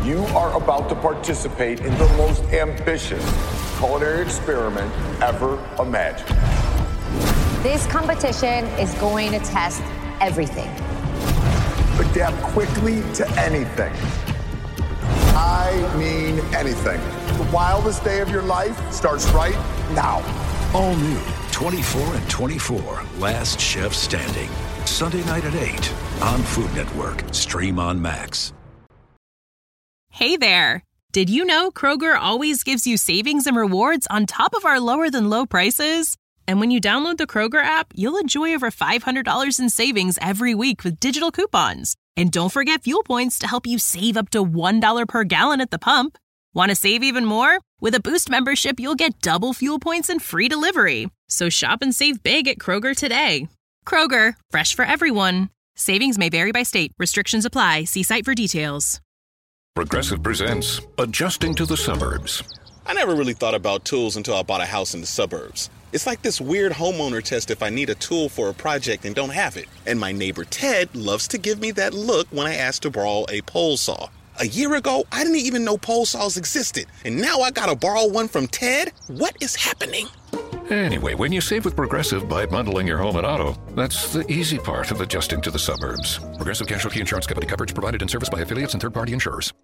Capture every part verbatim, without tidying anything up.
You are about to participate in the most ambitious culinary experiment ever imagined. This competition is going to test everything. Adapt quickly to anything. I mean anything. The wildest day of your life starts right now. All new twenty-four and twenty-four, Last Chef Standing. Sunday night at eight on Food Network. Stream on Max. Hey there. Did you know Kroger always gives you savings and rewards on top of our lower than low prices? And when you download the Kroger app, you'll enjoy over five hundred dollars in savings every week with digital coupons. And don't forget fuel points to help you save up to one dollar per gallon at the pump. Want to save even more? With a Boost membership, you'll get double fuel points and free delivery. So shop and save big at Kroger today. Kroger, fresh for everyone. Savings may vary by state. Restrictions apply. See site for details. Progressive presents Adjusting to the Suburbs. I never really thought about tools until I bought a house in the suburbs. It's like this weird homeowner test if I need a tool for a project and don't have it. And my neighbor Ted loves to give me that look when I ask to borrow a pole saw. A year ago, I didn't even know pole saws existed. And now I gotta borrow one from Ted? What is happening? Anyway, when you save with Progressive by bundling your home and auto, that's the easy part of adjusting to the suburbs. Progressive Casualty Insurance Company coverage provided and serviced by affiliates and third-party insurers.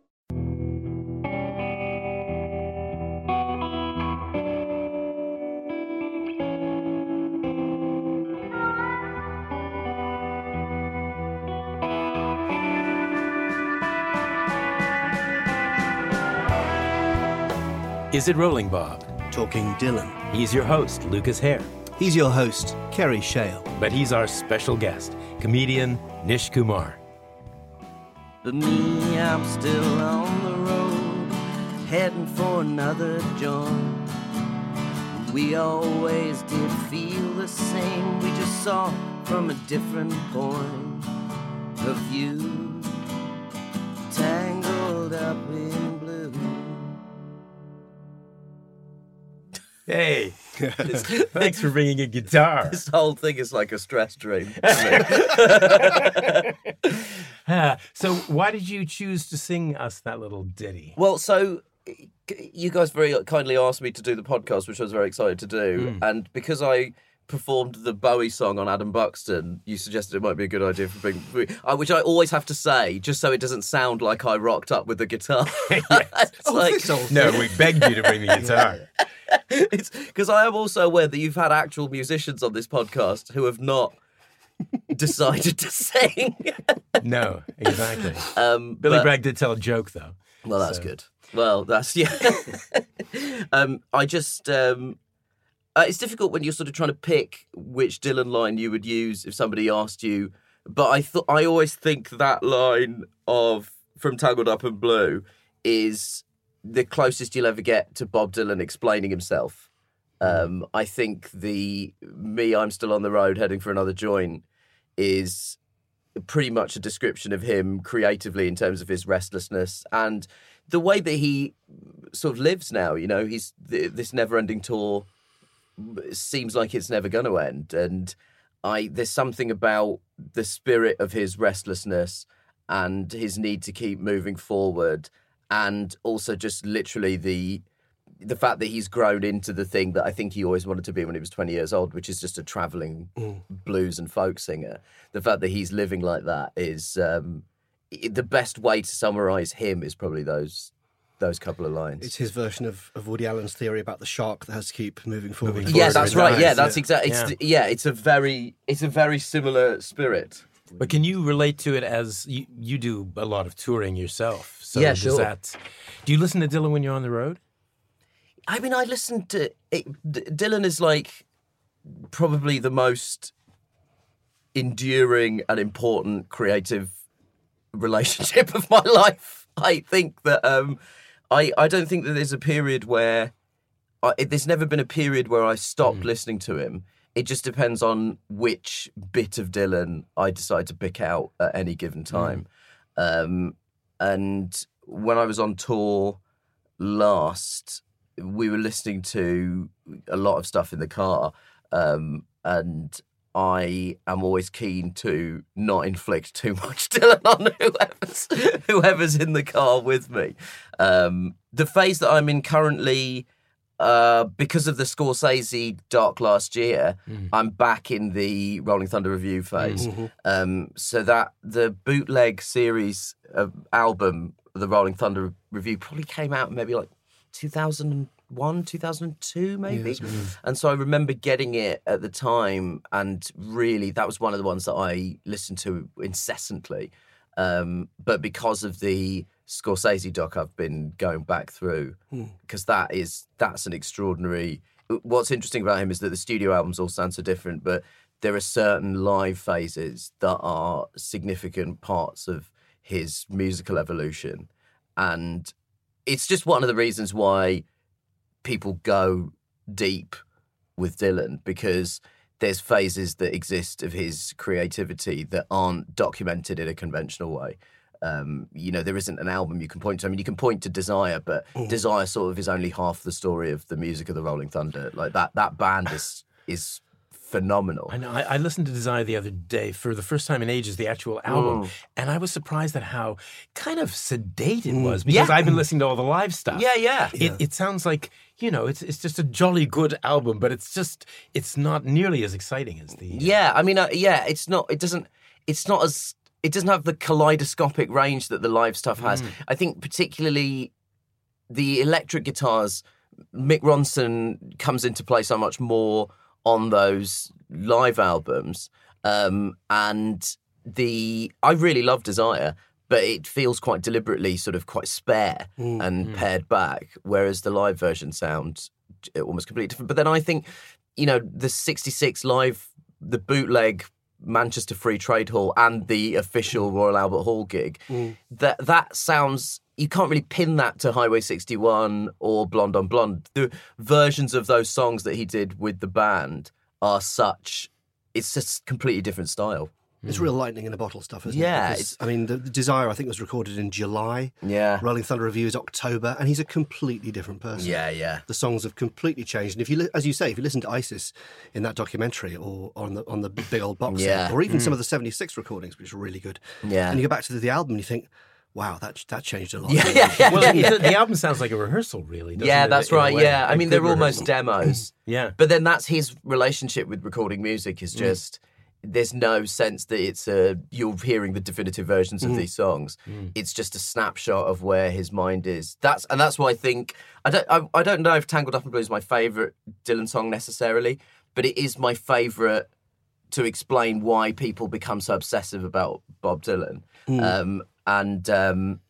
Is It Rolling, Bob? Talking Dylan. He's your host, Lucas Hare. He's your host, Kerry Shale. But he's our special guest, comedian Nish Kumar. But me, I'm still on the road, heading for another joint. We always did feel the same, we just saw from a different point of view. Tangled up in blue. Hey, thanks for bringing a guitar. This whole thing is like a stress dream. uh, so why did you choose to sing us that little ditty? Well, so you guys very kindly asked me to do the podcast, which I was very excited to do. Mm. And because I performed the Bowie song on Adam Buxton, you suggested it might be a good idea for being, which I always have to say, just so it doesn't sound like I rocked up with the guitar. Yes. It's like, no, we begged you to bring the guitar. It's because I am also aware that you've had actual musicians on this podcast who have not decided to sing. No, exactly. Um, Billy but, Bragg did tell a joke, though. Well, that's so. good. Well, that's, yeah. um, I just, um, uh, it's difficult when you're sort of trying to pick which Dylan line you would use if somebody asked you. But I thought I always think that line of From Tangled Up in Blue is the closest you'll ever get to Bob Dylan explaining himself. Um, I think the Me, I'm Still on the Road heading for another joint is pretty much a description of him creatively in terms of his restlessness and the way that he sort of lives now. You know, he's this never-ending tour seems like it's never going to end. And I there's something about the spirit of his restlessness and his need to keep moving forward. And also just literally the the fact that he's grown into the thing that I think he always wanted to be when he was twenty years old, which is just a travelling mm. blues and folk singer. The fact that he's living like that is um, the best way to summarise him is probably those those couple of lines. It's his version of, of Woody Allen's theory about the shark that has to keep moving forward. Moving yeah, that's right. Eyes. Yeah, that's yeah. exactly. It's, yeah. yeah, it's a very it's a very similar spirit. But can you relate to it as you, you do a lot of touring yourself? So yeah, does sure. That, do you listen to Dylan when you're on the road? I mean, I listen to it. D- Dylan is like probably the most enduring and important creative relationship of my life. I think that um, I I don't think that there's a period where I, there's never been a period where I stopped mm. listening to him. It just depends on which bit of Dylan I decide to pick out at any given time. Mm. Um, and when I was on tour last, we were listening to a lot of stuff in the car. Um, and I am always keen to not inflict too much Dylan on whoever's, whoever's in the car with me. Um, the phase that I'm in currently, uh, because of the Scorsese doc last year, mm. I'm back in the Rolling Thunder review phase. Mm-hmm. Um, so that the bootleg series of album, the Rolling Thunder review, probably came out maybe like two thousand one, two thousand two, maybe. Yeah, and so I remember getting it at the time, and really that was one of the ones that I listened to incessantly. Um, but because of the Scorsese doc, I've been going back through, because hmm. that is that's an extraordinary. What's interesting about him is that the studio albums all sound so different, but there are certain live phases that are significant parts of his musical evolution, and it's just one of the reasons why people go deep with Dylan, because there's phases that exist of his creativity that aren't documented in a conventional way. Um, you know, there isn't an album you can point to. I mean, you can point to Desire, but mm. Desire sort of is only half the story of the music of the Rolling Thunder. Like that, that band is is phenomenal. I know. I, I listened to Desire the other day for the first time in ages, the actual album, mm. and I was surprised at how kind of sedate it was, because yeah. I've been listening to all the live stuff. Yeah, yeah. It, it sounds like, you know, it's it's just a jolly good album, but it's just it's not nearly as exciting as the. Yeah, I mean, uh, yeah, it's not. It doesn't. It's not as. It doesn't have the kaleidoscopic range that the live stuff has. Mm. I think particularly the electric guitars, Mick Ronson comes into play so much more on those live albums, um, and the I really love Desire, but it feels quite deliberately sort of quite spare mm, and mm. pared back, whereas the live version sounds almost completely different. But then I think, you know, the sixty-six live, the bootleg Manchester Free Trade Hall and the official Royal Albert Hall gig, mm. that that sounds. You can't really pin that to Highway sixty-one or Blonde on Blonde. The versions of those songs that he did with the band are such... It's just completely different style. It's mm. real lightning in a bottle stuff, isn't yeah, it? Because, I mean, the, the Desire, I think, was recorded in July. Yeah. Rolling Thunder Review is October, and he's a completely different person. Yeah, yeah. The songs have completely changed. And if you, li- as you say, if you listen to Isis in that documentary or on the on the big old box yeah. set, or even mm. some of the seventy-six recordings, which are really good, yeah. and you go back to the, the album and you think, wow, that that changed a lot. Yeah, yeah, yeah. Well, the, the album sounds like a rehearsal, really, doesn't yeah, it? that's In right, yeah. I a mean, they're rehearsal. almost demos. Yeah. But then that's his relationship with recording music is just... Mm. There's no sense that it's a you're hearing the definitive versions of mm. these songs. Mm. It's just a snapshot of where his mind is. That's and that's why I think I don't I, I don't know if Tangled Up in Blue is my favourite Dylan song necessarily, but it is my favourite to explain why people become so obsessive about Bob Dylan. Mm. Um, and um,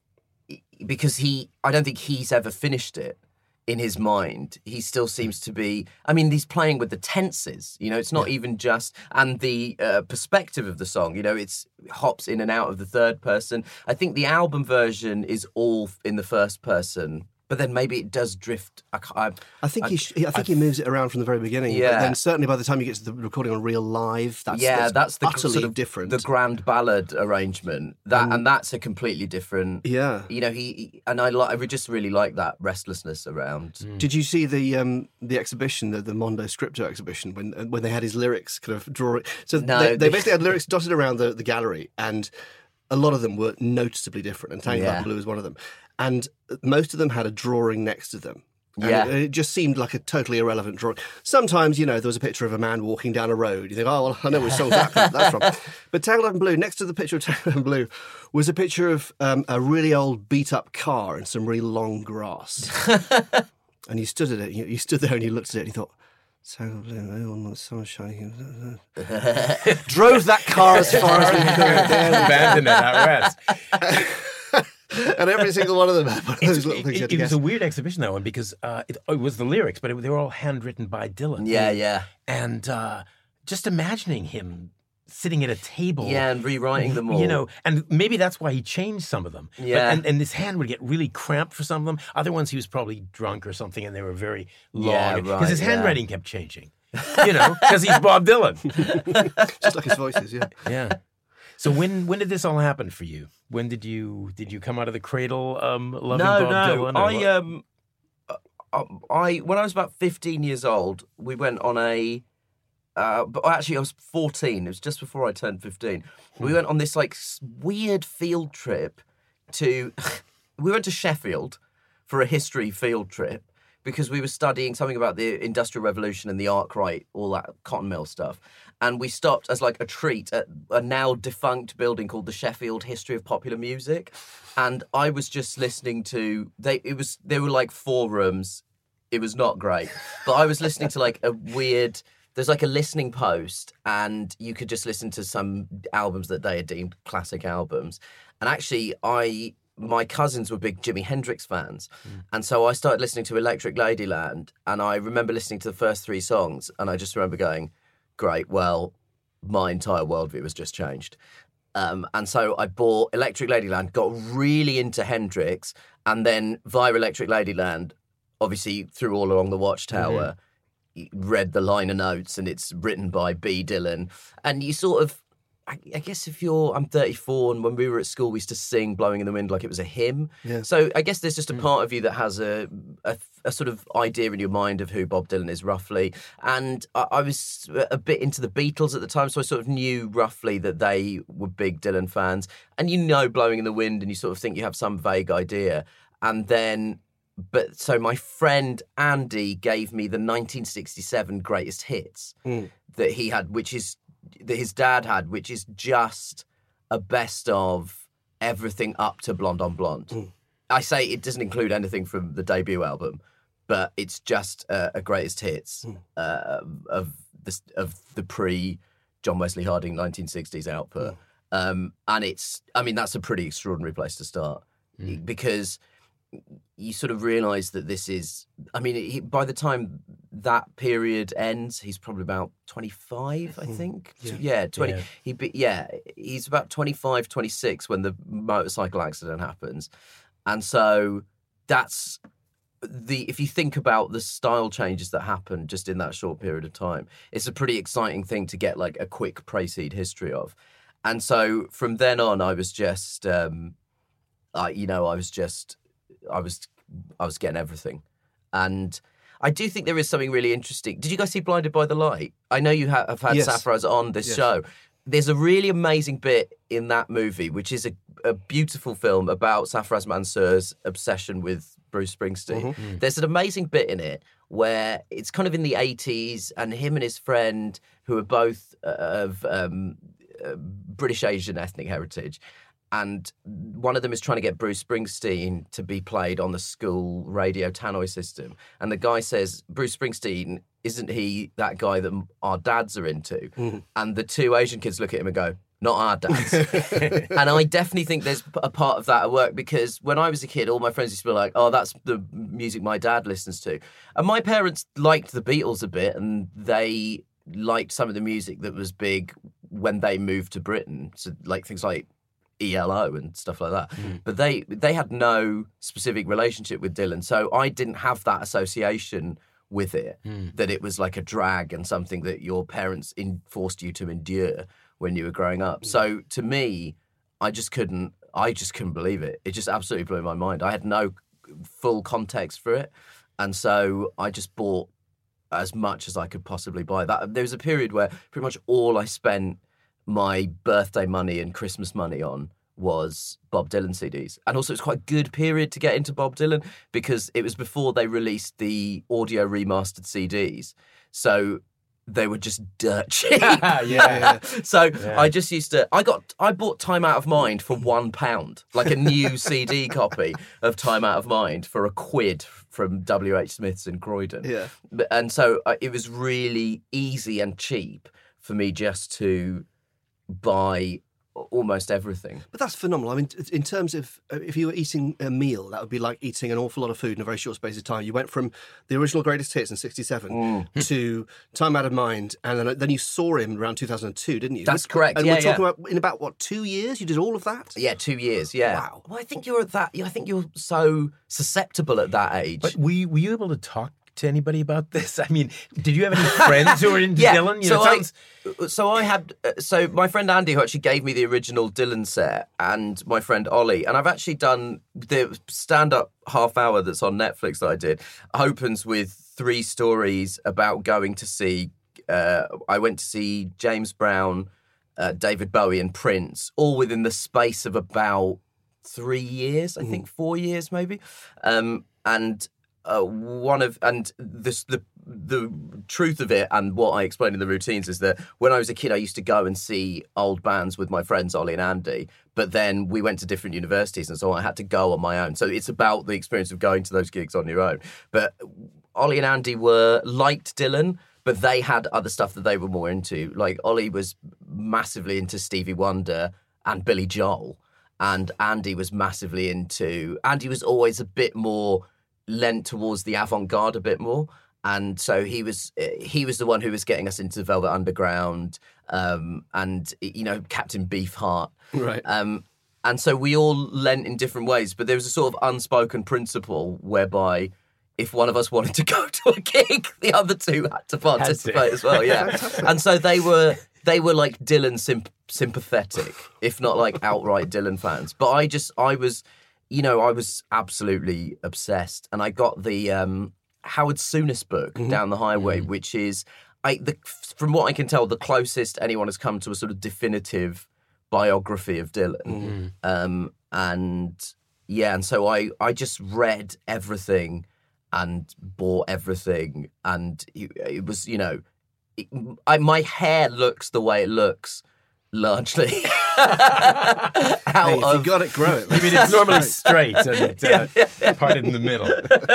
because he, I don't think he's ever finished it. In his mind, he still seems to be... I mean, he's playing with the tenses, you know, it's not yeah. even just... And the uh, perspective of the song, you know, it's it hops in and out of the third person. I think the album version is all in the first person, but then maybe it does drift. I, I, I think I, he sh- I think I, he moves it around from the very beginning. Yeah. But then certainly by the time you get to the recording on Real Live, that's, yeah, that's, that's the utterly sort of different. The grand ballad arrangement, that um, and that's a completely different. Yeah, you know, he, he and I like. I just really like that restlessness around. Mm. Did you see the um, the exhibition, the, the Mondo Scripto exhibition, when when they had his lyrics kind of drawing? So no, they, they basically had lyrics dotted around the, the gallery, and a lot of them were noticeably different, and Tangled Up in Blue is one of them. And most of them had a drawing next to them. And yeah. It, it just seemed like a totally irrelevant drawing. Sometimes, you know, there was a picture of a man walking down a road. You think, oh, well, I know which song that, that's from. But Tangled Up in Blue, next to the picture of Tangled Up in Blue, was a picture of um, a really old beat-up car and some really long grass. And you stood at it, you, you stood there and you looked at it and you thought, Tangled Blue, oh, the sun was shining. Drove that car as far as we could. Abandoned it out west. And every single one of them had one of those little things. It, it, it was a weird exhibition, that one, because uh, it, it was the lyrics, but it, they were all handwritten by Dylan. Yeah, yeah. And uh, just imagining him sitting at a table. Yeah, and rewriting them all. You know, and maybe that's why he changed some of them. Yeah. But, and, and his hand would get really cramped for some of them. Other ones he was probably drunk or something, and they were very long. Yeah, Because right, his yeah. handwriting kept changing. You know, because he's Bob Dylan. Just like his voices, yeah. Yeah. So when when did this all happen for you? When did you did you come out of the cradle um, loving no, Bob no. Dylan? I um, I when I was about fifteen years old, we went on a uh, but actually I was fourteen. It was just before I turned fifteen. We went on this like s- weird field trip to. We went to Sheffield for a history field trip because we were studying something about the Industrial Revolution and the Arkwright, all that cotton mill stuff. And we stopped as like a treat at a now defunct building called the Sheffield History of Popular Music. And I was just listening to, they, it was, there were like four rooms. It was not great. But I was listening to like a weird, there's like a listening post and you could just listen to some albums that they had deemed classic albums. And actually I... my cousins were big Jimi Hendrix fans. Mm. And so I started listening to Electric Ladyland, and I remember listening to the first three songs, and I just remember going, great, well, my entire worldview has just changed. Um, and so I bought Electric Ladyland, got really into Hendrix, and then via Electric Ladyland, obviously through All Along the Watchtower, mm-hmm. read the liner notes, and it's written by B. Dylan. And you sort of, I, I guess if you're, I'm thirty-four, and when we were at school, we used to sing Blowing in the Wind like it was a hymn. Yeah. So I guess there's just a part of you that has a, a, a sort of idea in your mind of who Bob Dylan is roughly. And I, I was a bit into the Beatles at the time, so I sort of knew roughly that they were big Dylan fans. And you know Blowing in the Wind, and you sort of think you have some vague idea. And then, but so my friend Andy gave me the nineteen sixty-seven greatest hits mm. that he had, which is, that his dad had, which is just a best of everything up to Blonde on Blonde. Mm. I say it doesn't include anything from the debut album, but it's just uh, a greatest hits mm. uh, of the of the pre John Wesley Harding nineteen sixties output. Mm. Um, and it's, I mean, that's a pretty extraordinary place to start mm. because you sort of realise that this is, I mean, he, by the time that period ends, he's probably about twenty-five, I think. Yeah, yeah twenty. Yeah. He, be, yeah, he's about twenty-five, twenty-six when the motorcycle accident happens. And so that's the, if you think about the style changes that happen just in that short period of time, it's a pretty exciting thing to get like a quick precede history of. And so from then on, I was just, um, I, you know, I was just, I was I was getting everything. And I do think there is something really interesting. Did you guys see Blinded by the Light? I know you have had yes. Safraz on this yes. show. There's a really amazing bit in that movie, which is a, a beautiful film about Safraz Mansour's obsession with Bruce Springsteen. Mm-hmm. There's an amazing bit in it where it's kind of in the eighties, and him and his friend, who are both of um, uh, British Asian ethnic heritage, and one of them is trying to get Bruce Springsteen to be played on the school radio tannoy system. And the guy says, Bruce Springsteen, isn't he that guy that our dads are into? Mm. And the two Asian kids look at him and go, not our dads. And I definitely think there's a part of that at work, because when I was a kid, all my friends used to be like, oh, that's the music my dad listens to. And my parents liked the Beatles a bit, and they liked some of the music that was big when they moved to Britain. So like things like E L O and stuff like that. Mm. But they they had no specific relationship with Dylan. So I didn't have that association with it, mm. that it was like a drag and something that your parents in, forced you to endure when you were growing up. Mm. So to me, I just couldn't, I just couldn't believe it. It just absolutely blew my mind. I had no full context for it. And so I just bought as much as I could possibly buy. That there was a period where pretty much all I spent my birthday money and Christmas money on was Bob Dylan C Ds. And also it's quite a good period to get into Bob Dylan, because it was before they released the audio remastered C Ds. So they were just dirt cheap. yeah, yeah. So yeah. I just used to, I got, I bought Time Out of Mind for one pound, like a new C D copy of Time Out of Mind for a quid from W H Smith's in Croydon. Yeah. And so uh, it was really easy and cheap for me just to buy almost everything. But that's phenomenal. I mean, in terms of, uh, if you were eating a meal, that would be like eating an awful lot of food in a very short space of time. You went from the original Greatest Hits in sixty-seven mm. to Time Out of Mind, and then, then you saw him around two thousand two, didn't you? That's correct. And yeah, we're talking yeah. about, in about, what, two years? You did all of that? Yeah, two years, yeah. Wow. Well, I think you're at that, I think you're so susceptible at that age. But were you, were you able to talk to anybody about this? I mean, did you have any friends who were into yeah, Dylan? You so, know, sounds... I, so I had, uh, so my friend Andy, who actually gave me the original Dylan set, and my friend Ollie, and I've actually done the stand-up half hour that's on Netflix that I did, opens with three stories about going to see uh, I went to see James Brown, uh, David Bowie, and Prince, all within the space of about three years, I mm. think four years maybe. Um, and uh, one of and this the the truth of it, and what I explained in the routines, is that when I was a kid, I used to go and see old bands with my friends Ollie and Andy. But then we went to different universities, and so I had to go on my own. So it's about the experience of going to those gigs on your own. But Ollie and Andy were liked Dylan, but they had other stuff that they were more into. Like Ollie was massively into Stevie Wonder and Billy Joel, and Andy was massively into. Andy was always a bit more lent towards the avant-garde a bit more. And so he was he was the one who was getting us into Velvet Underground um, and, you know, Captain Beefheart. Right. Um, and so we all lent in different ways. But there was a sort of unspoken principle whereby if one of us wanted to go to a gig, the other two had to participate had to. as well. Yeah. And so they were they were like Dylan symp- sympathetic, if not like outright Dylan fans. But I just, I was, you know, I was absolutely obsessed. And I got the... Um, Howard Souness book, mm-hmm. Down the Highway, mm-hmm. which is, I, the, from what I can tell, the closest anyone has come to a sort of definitive biography of Dylan. Mm-hmm. Um, and yeah, and so I, I just read everything and bought everything. And it, it was, you know, it, I, my hair looks the way it looks. Largely out hey, if of... you got it, grow it. I mean, it's normally straight and uh, yeah, yeah, yeah. parted in the middle.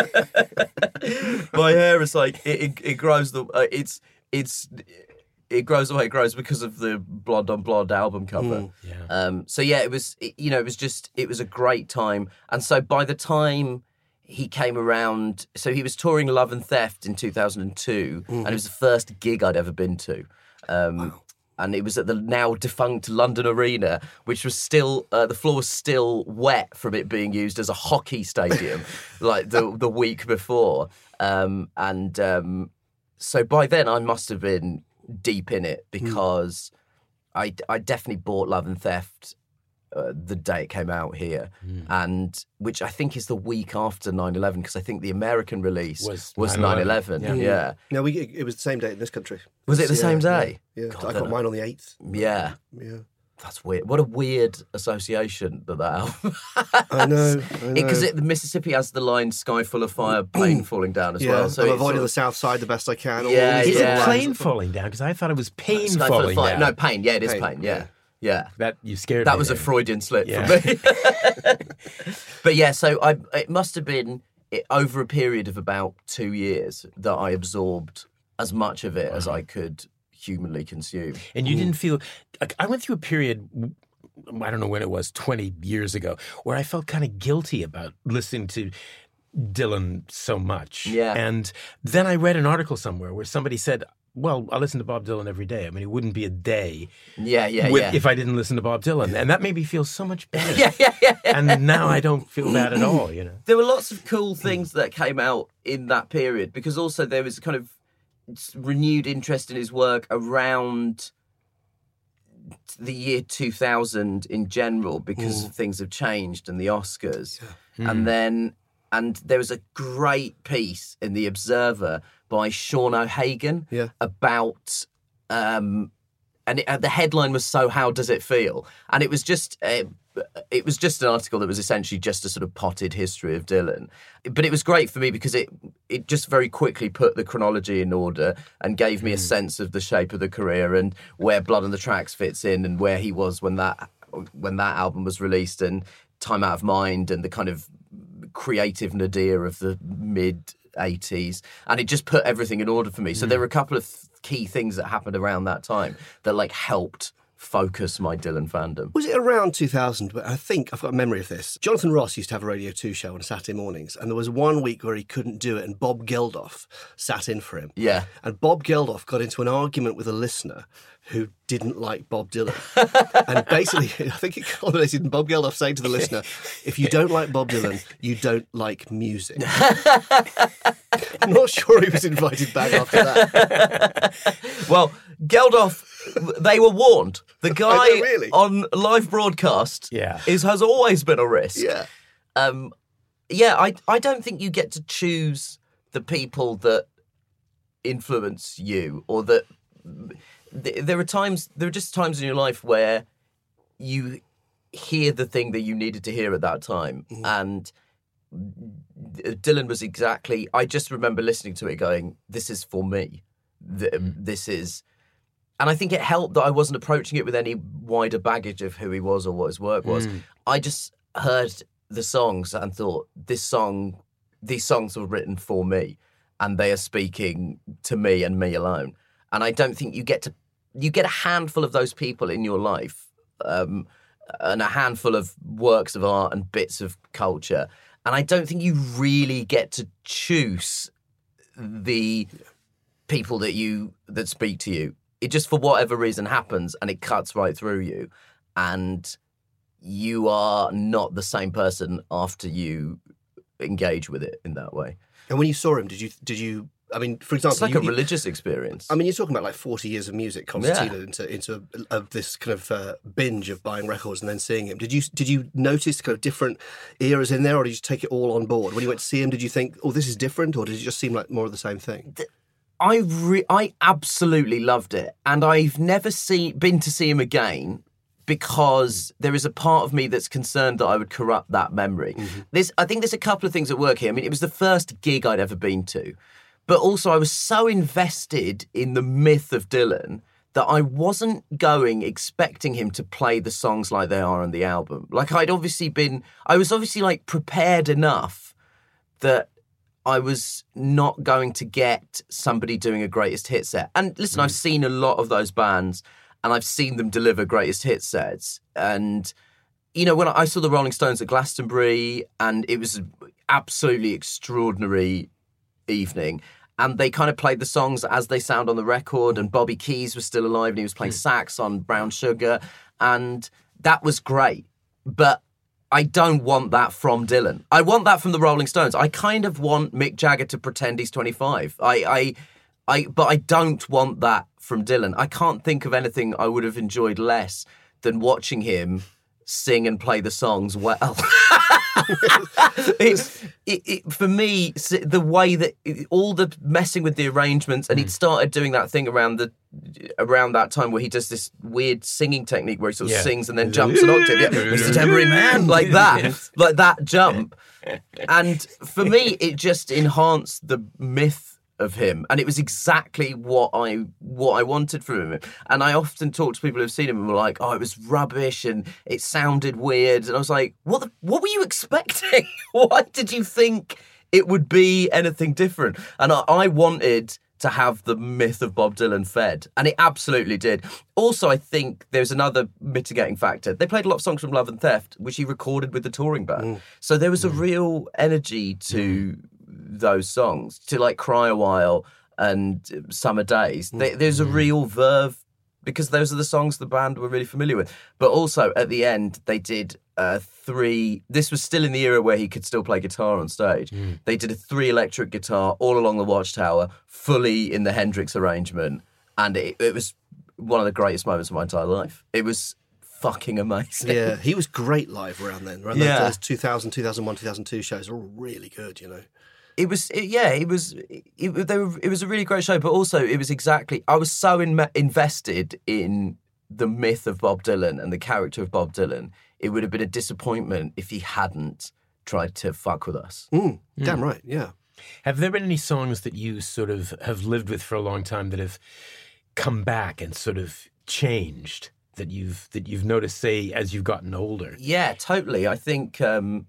My hair is like it. It, it grows the. Uh, it's it's it grows the way it grows because of the Blonde on Blonde album cover. Mm, yeah. Um. So yeah, it was. It, you know, it was just. It was a great time. And so by the time he came around, so he was touring Love and Theft in two thousand two, mm-hmm. and it was the first gig I'd ever been to. Um, wow. And it was at the now defunct London Arena, which was still, uh, the floor was still wet from it being used as a hockey stadium, like the the week before. Um, and um, so by then I must have been deep in it because mm. I, I definitely bought Love and Theft uh, the day it came out here, mm. and which I think is the week after nine eleven, because I think the American release was, was nine eleven. Yeah. yeah. No, we it was the same day in this country. Was it the yeah, same day? Yeah, yeah. God, I got mine on the eighth. Yeah. Yeah. That's weird. What a weird association that that album has. I know. Because it, Mississippi has the line "Sky full of fire, plane falling down" as yeah, well. So I'm avoiding sort of... the South Side the best I can. Yeah, Is yeah. it plane falling down? Because I thought it was pain Sky falling full of fire. down. No, pain. Yeah, it is pain. pain. Yeah. yeah. Yeah, that you scared. That me was then. a Freudian slip yeah. for me. But yeah, so I it must have been it, over a period of about two years that I absorbed as much of it wow. as I could humanly consume. And you mm. didn't feel like I went through a period. I don't know when it was, twenty years ago, where I felt kind of guilty about listening to Dylan so much. Yeah, and then I read an article somewhere where somebody said, well, I listen to Bob Dylan every day. I mean, it wouldn't be a day yeah, yeah, with, yeah. if I didn't listen to Bob Dylan. And that made me feel so much better. yeah, yeah, yeah, yeah. And now I don't feel bad at all, you know. There were lots of cool things that came out in that period, because also there was kind of renewed interest in his work around the year two thousand in general, because mm. things have changed and the Oscars. Yeah. Mm. And then, and there was a great piece in The Observer by Sean O'Hagan yeah. about, um, and it, uh, the headline was "So How Does It Feel?" And it was just, uh, it was just an article that was essentially just a sort of potted history of Dylan. But it was great for me because it it just very quickly put the chronology in order and gave me a sense of the shape of the career and where Blood on the Tracks fits in and where he was when that when that album was released, and Time Out of Mind and the kind of creative nadir of the mid eighties, and it just put everything in order for me. So mm. there were a couple of th- key things that happened around that time that like helped focus my Dylan fandom. Was it around two thousand? But I think I've got a memory of this. Jonathan Ross used to have a Radio two show on Saturday mornings, and there was one week where he couldn't do it, and Bob Geldof sat in for him. Yeah. And Bob Geldof got into an argument with a listener who didn't like Bob Dylan. And basically, I think it culminated in Bob Geldof saying to the listener, if you don't like Bob Dylan, you don't like music. I'm not sure he was invited back after that. Well, Geldof, they were warned. The guy know, really? on live broadcast yeah. is has always been a risk. Yeah. Um, yeah, I, I don't think you get to choose the people that influence you or that th- there are times, there are just times in your life where you hear the thing that you needed to hear at that time. Mm. And Dylan was exactly, I just remember listening to it going, this is for me. The, mm. This is, and I think it helped that I wasn't approaching it with any wider baggage of who he was or what his work was. Mm. I just heard the songs and thought, this song, these songs were written for me and they are speaking to me and me alone. And I don't think you get to, you get a handful of those people in your life, um, and a handful of works of art and bits of culture. And I don't think you really get to choose the people that you, that speak to you. It just, for whatever reason, happens and it cuts right through you. And you are not the same person after you engage with it in that way. And when you saw him, did you, did you, I mean, for example... It's like you, a religious experience. I mean, you're talking about like forty years of music concertina Yeah. into into a, a, this kind of uh, binge of buying records and then seeing him. Did you did you notice kind of different eras in there, or did you take it all on board? When you went to see him, did you think, oh, this is different, or did it just seem like more of the same thing? I re- I absolutely loved it. And I've never seen been to see him again because there is a part of me that's concerned that I would corrupt that memory. Mm-hmm. There's, I think there's a couple of things at work here. I mean, it was the first gig I'd ever been to. But also I was so invested in the myth of Dylan that I wasn't going expecting him to play the songs like they are on the album. Like I'd obviously been, I was obviously like prepared enough that I was not going to get somebody doing a greatest hit set. And listen, mm. I've seen a lot of those bands and I've seen them deliver greatest hit sets. And, you know, when I saw the Rolling Stones at Glastonbury, and it was an absolutely extraordinary evening, and they kind of played the songs as they sound on the record, and Bobby Keys was still alive and he was playing sax on Brown Sugar, and that was great. But I don't want that from Dylan. I want that from the Rolling Stones. I kind of want Mick Jagger to pretend he's twenty-five. I, I, I, but I don't want that from Dylan. I can't think of anything I would have enjoyed less than watching him sing and play the songs well. it's it, it, for me, the way that all the messing with the arrangements, and he'd started doing that thing around the around that time where he does this weird singing technique where he sort of yeah. sings and then jumps an octave. Yeah, Mister Tambourine Man, like that, like that jump. And for me, it just enhanced the myth of him, and it was exactly what I what I wanted from him. And I often talk to people who've seen him and were like, "Oh, it was rubbish and it sounded weird." And I was like, "What? The, what were you expecting? Why did you think it would be anything different?" And I, I wanted to have the myth of Bob Dylan fed, and it absolutely did. Also, I think there's another mitigating factor. They played a lot of songs from Love and Theft, which he recorded with the touring band, mm. so there was a real energy to. Mm. those songs, to like Cry a While and Summer Days. They, there's a real verve because those are the songs the band were really familiar with. But also at the end, they did uh, three. This was still in the era where he could still play guitar on stage. Mm. They did a three electric guitar all along the Watchtower, fully in the Hendrix arrangement. And it, it was one of the greatest moments of my entire life. It was fucking amazing. Yeah, he was great live around then. Around yeah. those two thousand, two thousand one, two thousand two shows were all really good, you know. It was, it, yeah, it was, it, they were, it was a really great show, but also it was exactly, I was so in, invested in the myth of Bob Dylan and the character of Bob Dylan, it would have been a disappointment if he hadn't tried to fuck with us. Mm, damn mm. right, yeah. Have there been any songs that you sort of have lived with for a long time that have come back and sort of changed that you've, that you've noticed, say, as you've gotten older? Yeah, totally. I think, um,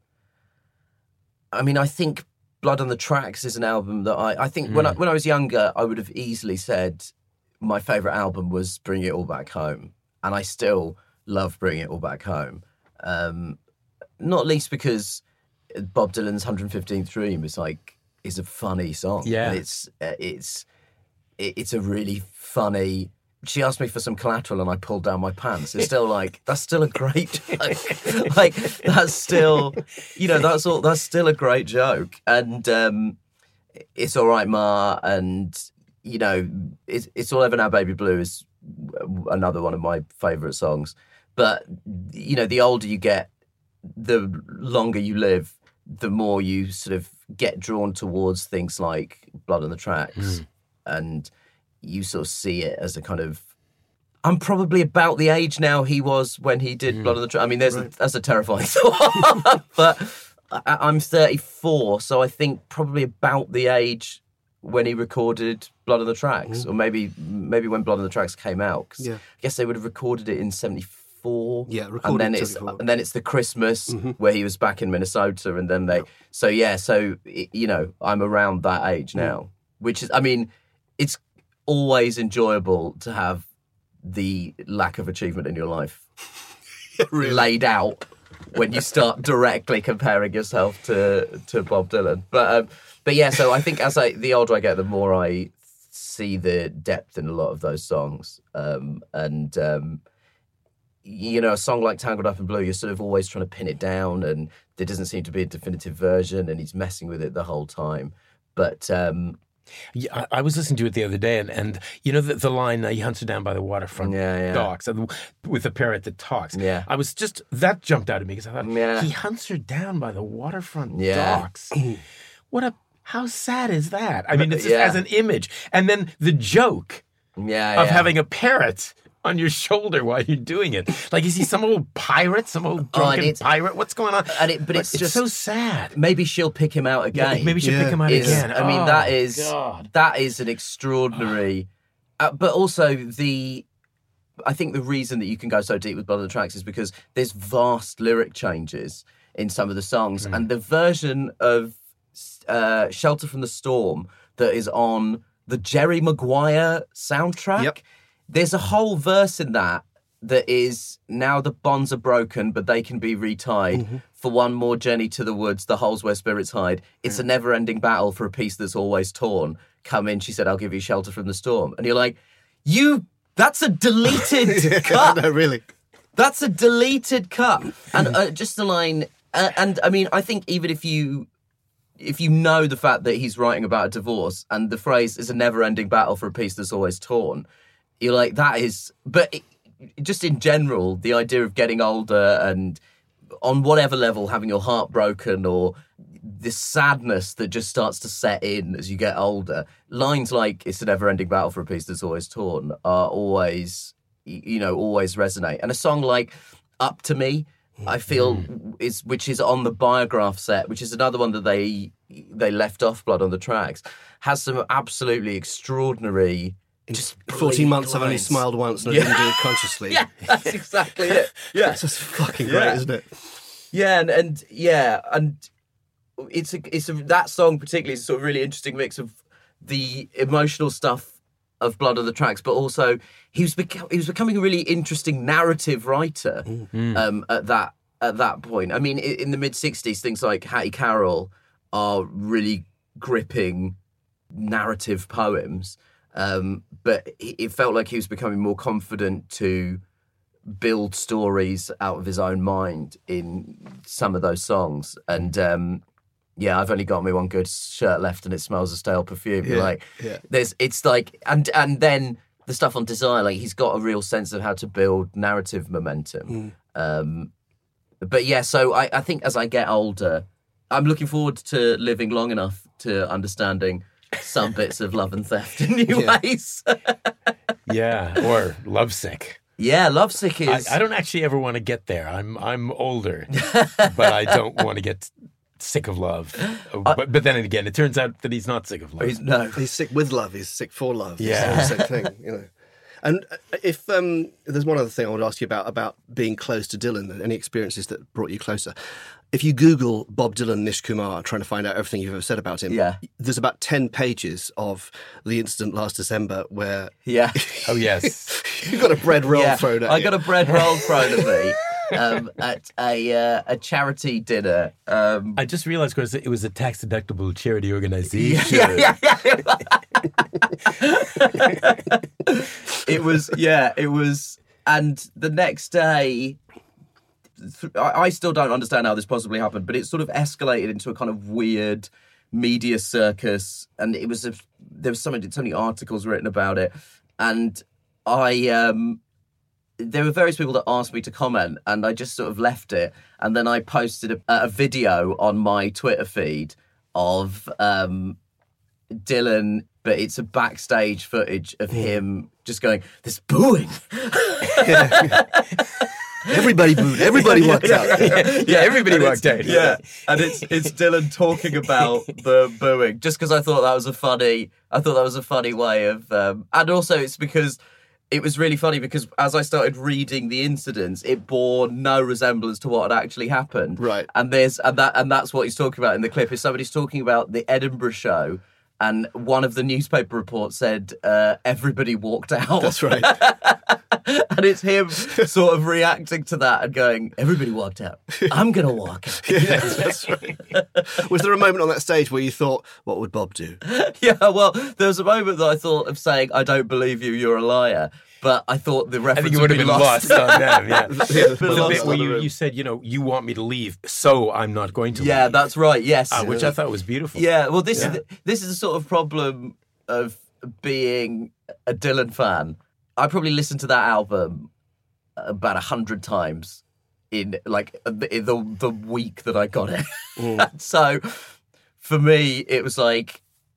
I mean, I think Blood on the Tracks is an album that I, I think mm. when I when I was younger, I would have easily said my favourite album was Bring It All Back Home. And I still love Bring It All Back Home. Um, not least because Bob Dylan's one hundred fifteenth Dream is like, is a funny song. Yeah. And it's, uh, it's, it's a really funny... She asked me for some collateral and I pulled down my pants. It's still like, that's still a great joke. Like, that's still, you know, that's all, that's still a great joke. And um, It's All Right, Ma, and, you know, It's, it's All Over Now, Baby Blue is another one of my favourite songs. But, you know, the older you get, the longer you live, the more you sort of get drawn towards things like Blood on the Tracks. Mm. And you sort of see it as a kind of. I'm probably about the age now he was when he did mm. Blood on the Tracks. I mean, there's right. a, that's a terrifying thought, but I, I'm thirty-four, so I think probably about the age when he recorded Blood on the Tracks, mm. or maybe maybe when Blood on the Tracks came out. 'Cause yeah. I guess they would have recorded it in seventy-four. Yeah, recorded and then in it's seventy-four. And then it's the Christmas mm-hmm. where he was back in Minnesota, and then they. Yeah. So yeah, so you know, I'm around that age now, mm. which is, I mean, it's always enjoyable to have the lack of achievement in your life really? laid out when you start directly comparing yourself to to Bob Dylan. But um, but yeah, so I think as I the older I get, the more I see the depth in a lot of those songs. Um, and um, you know, a song like Tangled Up in Blue, you're sort of always trying to pin it down, and there doesn't seem to be a definitive version, and he's messing with it the whole time. But um, yeah, I, I was listening to it the other day, and, and you know the, the line, uh, he hunts her down by the waterfront yeah, yeah. docks, and with a parrot that talks. Yeah. I was just, that jumped out at me, because I thought, yeah. he hunts her down by the waterfront yeah. docks. What a, how sad is that? I mean, it's yeah. just as an image. And then the joke yeah, of yeah. having a parrot on your shoulder while you're doing it. Like, is he some old pirate, some old drunken oh, pirate? What's going on? And it, but it's, it's just so sad. Maybe she'll pick him out again. Yeah, maybe she'll yeah. pick him out It's, again. I mean, oh, that is God. that is an extraordinary. Uh, but also the, I think the reason that you can go so deep with Blood on the Tracks is because there's vast lyric changes in some of the songs, mm. and the version of uh, "Shelter from the Storm" that is on the Jerry Maguire soundtrack. Yep. There's a whole verse in that that is, now the bonds are broken, but they can be retied. Mm-hmm. For one more journey to the woods, the holes where spirits hide. It's yeah. a never-ending battle for a piece that's always torn. Come in, she said, I'll give you shelter from the storm. And you're like, you, that's a deleted yeah, cut. No, really. That's a deleted cut. And uh, just a line, uh, and I mean, I think even if you, if you know the fact that he's writing about a divorce, and the phrase is a never-ending battle for a piece that's always torn, you're like, that is, but it, just in general, the idea of getting older and on whatever level having your heart broken, or this sadness that just starts to set in as you get older, lines like it's a never-ending battle for a piece that's always torn are always, you know, always resonate. And a song like Up to Me, I feel, mm. is which is on the Biograph set, which is another one that they they left off Blood on the Tracks, has some absolutely extraordinary. Just fourteen months, lines. I've only smiled once, and yeah. I didn't do it consciously. Yeah, that's exactly it. Yeah, it's just fucking great, yeah. isn't it? Yeah, and, and yeah, and it's a, it's a, that song particularly is a sort of really interesting mix of the emotional stuff of Blood on the Tracks, but also he was beca- he was becoming a really interesting narrative writer mm. um, at that at that point. I mean, in the mid sixties, things like Hattie Carroll are really gripping narrative poems. Um, but it felt like he was becoming more confident to build stories out of his own mind in some of those songs. And um, yeah, I've only got me one good shirt left, and it smells of stale perfume. Yeah, like yeah. there's, it's like, and and then the stuff on Desire, like he's got a real sense of how to build narrative momentum. Mm. Um, but yeah, so I, I think as I get older, I'm looking forward to living long enough to understanding some bits of Love and Theft in new yeah. ways. Yeah, or Lovesick. Yeah, Lovesick is... I, I don't actually ever want to get there. I'm I'm older, but I don't want to get sick of love. Uh, but but then again, it turns out that he's not sick of love. He's, no. He's sick with love. He's sick for love. Yeah. It's the same thing, you know. And if um, there's one other thing I want to ask you about, about being close to Dylan, any experiences that brought you closer. If you Google Bob Dylan, Nish Kumar, trying to find out everything you've ever said about him, yeah. there's about ten pages of the incident last December where... Yeah. Oh, yes. you got a bread roll yeah, thrown at I you. got a bread roll thrown at me. Um, at a uh, a charity dinner. Um, I just realised, of course, it was a tax-deductible charity organisation. Yeah, yeah, yeah. It was, yeah, it was. And the next day, I, I still don't understand how this possibly happened, but it sort of escalated into a kind of weird media circus. And it was, a, there was something, so many articles written about it. And I... Um, there were various people that asked me to comment, and I just sort of left it. And then I posted a, a video on my Twitter feed of um, Dylan but it's a backstage footage of him just going, "This booing." Everybody booed. Everybody walked out. Yeah, everybody and walked it's- out. Yeah, and it's it's Dylan talking about the booing, just because I thought that was a funny. I thought that was a funny way of, um, and also it's because it was really funny because as I started reading the incidents, it bore no resemblance to what had actually happened. Right. And there's and that and that's what he's talking about in the clip. Is somebody's talking about the Edinburgh show. And one of the newspaper reports said uh, everybody walked out. That's right. And it's him sort of reacting to that and going, everybody walked out. I'm going to walk out. Yeah, that's right. Was there a moment on that stage where you thought, what would Bob do? Yeah, well, there was a moment that I thought of saying, I don't believe you, you're a liar. But I thought the I reference think it would have been lost, lost on them. Yeah. Been The lost bit on where the you, room. you said, you know, you want me to leave, so I'm not going to Yeah, leave. that's right, yes. Uh, which I thought was beautiful. Yeah, well, this Yeah. is the, this is the sort of problem of being a Dylan fan. I probably listened to that album about a hundred times in like in the the week that I got it. Mm. So for me, it was like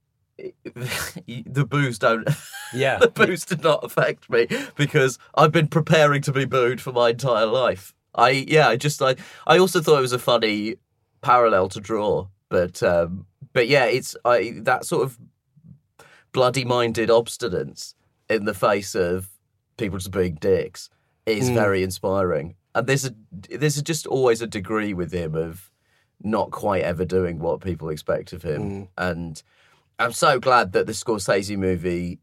the booze don't. Yeah. The booze did not affect me because I've been preparing to be booed for my entire life. I yeah, I just I I also thought it was a funny parallel to draw, but um, but yeah, it's I that sort of bloody-minded obstinance in the face of people just being dicks is Mm. very inspiring. And there's a there's a, just always a degree with him of not quite ever doing what people expect of him. Mm. And I'm so glad that the Scorsese movie